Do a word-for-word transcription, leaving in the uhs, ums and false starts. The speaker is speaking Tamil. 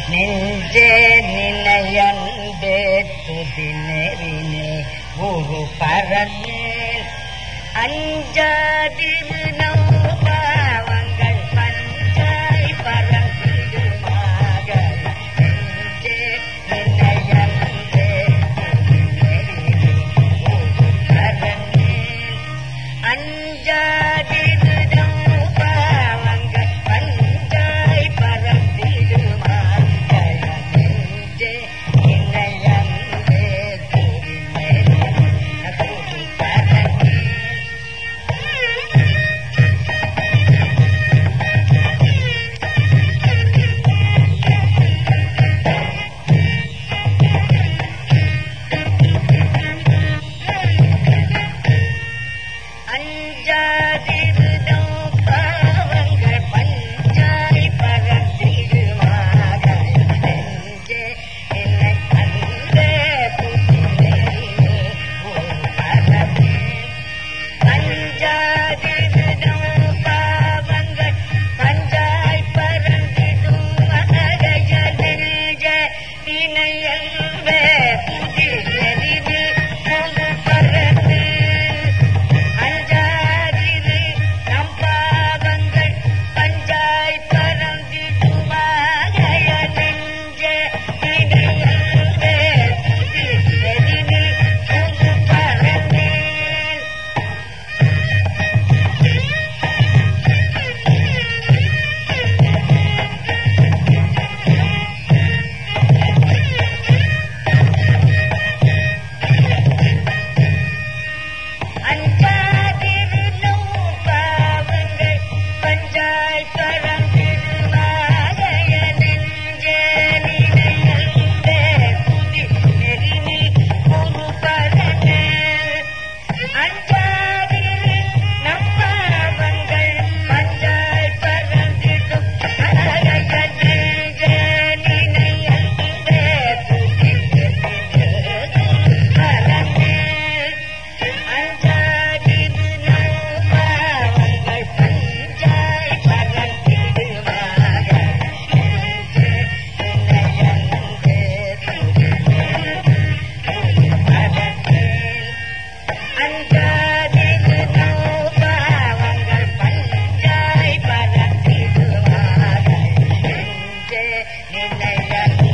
நெஞ்சே நினையன்பே துதி நெறினே ஒரு பரனேல் அஞ்சாதிரு நௌபாவங்கள் பஞ்சாய் பரந்திடுமாக நெஞ்சே நினையன்பே துதி நெறினே ஒரு பரனேல் அஞ்சாதிரு நௌபாவங்கள் பஞ்சாய் பரந்திடுமாக நெஞ்சே நினையன்பே துதி நெறினே ஒரு பரனேல் அஞ்சாதிரு நௌபாவங்கள் பஞ்சாய் பரந்திடுமாக நெஞ்சே நினை அன்பே துதி நெறினே ஒரு பரனேல் அஞ்சாதிரு நௌபாவங்கள் பஞ்சாய் பரந்திடுமாக நெஞ்சே நினை அன்பே துதி நெறினே ஒரு பரனேல் அஞ்சாதிரு நம்பாவங்கள் பஞ்சாய் பரந்திடுமாக நெஞ்சே நினையன்பே துதி நெறினே ஒரு பரனேல் அஞ்சாதிரு நௌபாவங்கள் பஞ்சாய் பரந்திடுமாக நெஞ்சே நினையன்பே துதி நெறினே ஒரு பரனேல் அஞ்சாதிரு நம்பாவங்கள் பஞ்சாய் பரந்திடுமாக நெஞ்சே நினையன்பே துதி நெறினே ஒரு பரனேல் அஞ்சாதிரு நௌபாவங்கள் பஞ்சாய் பரந்திடுமாக நெஞ்சே நினையன்பே துதி நெறினே ஒரு பரனேல் அஞ்சாதிரு நௌபாவங்கள் பஞ்சாய் பரந்திடுமாக நெஞ்சே நினையன்பே